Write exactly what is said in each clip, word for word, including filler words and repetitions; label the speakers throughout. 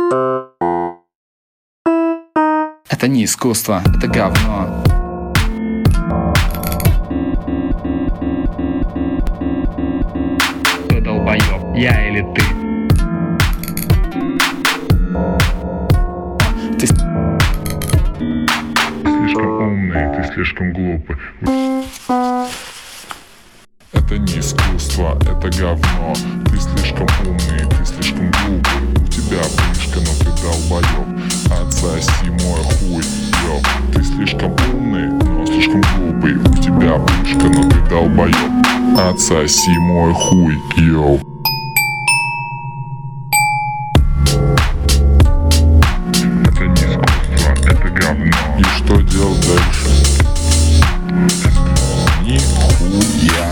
Speaker 1: Это не искусство, это говно. Кто долбоёб, я или ты? Ты
Speaker 2: слишком умный, ты слишком глупый. Это не искусство, это говно. Ты слишком умный, ты слишком глупый. У тебя пышка, но ты долбоёб. Отсоси мой хуй, ёб. Ты слишком умный, но слишком глупый. У тебя пышка, но ты долбоёб. Отсоси мой хуй, ёб. Это не искусство, это говно. И что делать дальше? Нихуя.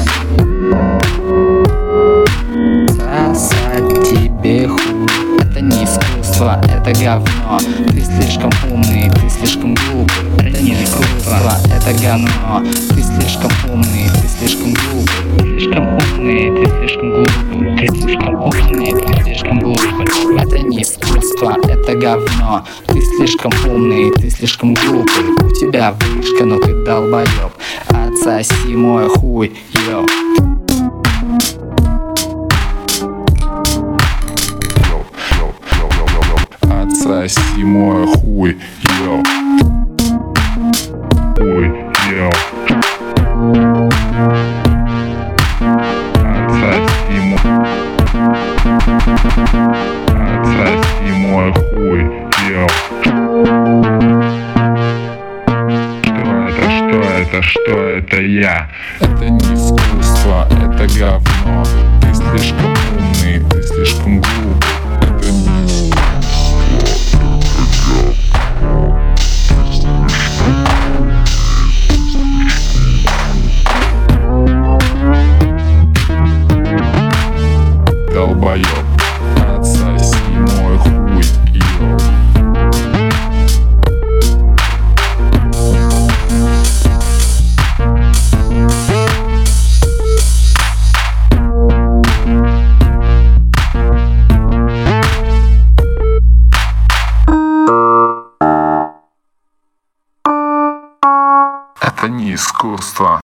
Speaker 1: сосать тебе хуй. Это не искусство, это говно. Ты слишком умный, ты слишком глупый. Это не искусство, это говно. Ты слишком умный, ты слишком глупый. Слишком умный, ты слишком глупый. Ты слишком умный, ты слишком глупый. Это не искусство, это говно. Ты слишком умный, ты слишком глупый. У тебя вышка, но ты долбоёб. Отсоси мой хуй, йоу.
Speaker 2: Отсоси мой хуй, йоу. Хуй, йоу. Отсоси мой. Отсоси мой хуй, йоу. Что это, что это, что это я? Это не искусство, это говно. Ты слишком умный, ты слишком глупый. Это не долбоёб, отсоси мой хуй, йоу. Это не искусство.